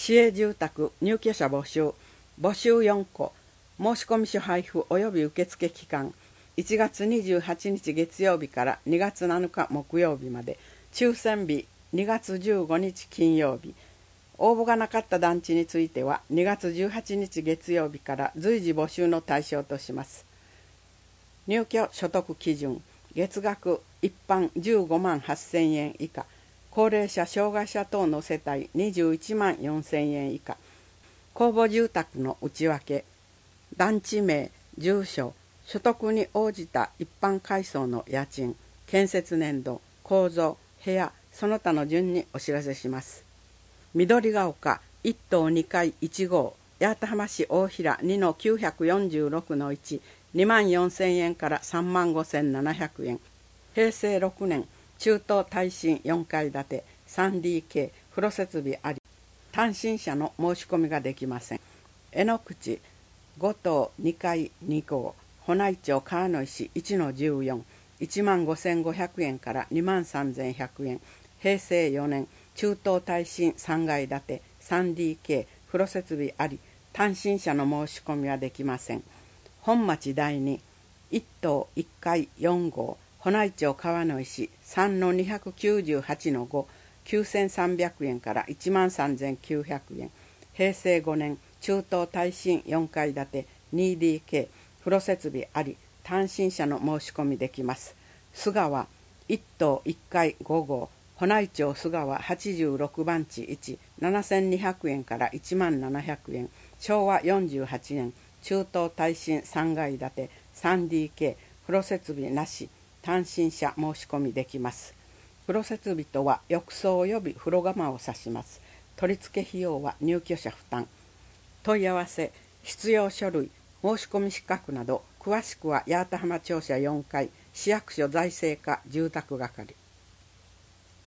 市営住宅入居者募集4個申込書配布及び受付期間1月28日月曜日から2月7日木曜日まで、抽選日2月15日金曜日。応募がなかった団地については2月18日月曜日から随時募集の対象とします。入居所得基準、月額一般15万8000円以下、高齢者障害者等の世帯21万4000円以下、公募住宅の内訳、団地名、住所、所得に応じた一般階層の家賃、建設年度、構造、部屋、その他の順にお知らせします。緑が丘1棟2階1号、八幡浜市大平2の946の1、2万4000円から3万5700円。平成6年、中東耐震4階建て 3DK、風呂設備あり、単身者の申し込みができません。江ノ口5棟2階2号、保内町川野石1の14、1万5500円から2万3100円。平成4年、中東耐震3階建て 3DK、風呂設備あり、単身者の申し込みはできません。本町第2、1棟1階4号、保内町川野石3の298の5、9300円から1万3900円。平成5年、中東耐震4階建て 2DK、風呂設備あり、単身者の申し込みできます。須川1棟1階5号、保内町須川86番地1、7200円から1万700円。昭和48年、中東耐震3階建て 3DK、風呂設備なし、単身者申し込みできます。風呂設備とは浴槽及び風呂釜を指します。取り付け費用は入居者負担。問い合わせ、必要書類、申し込み資格など詳しくは八幡浜庁舎4階市役所財政課住宅係。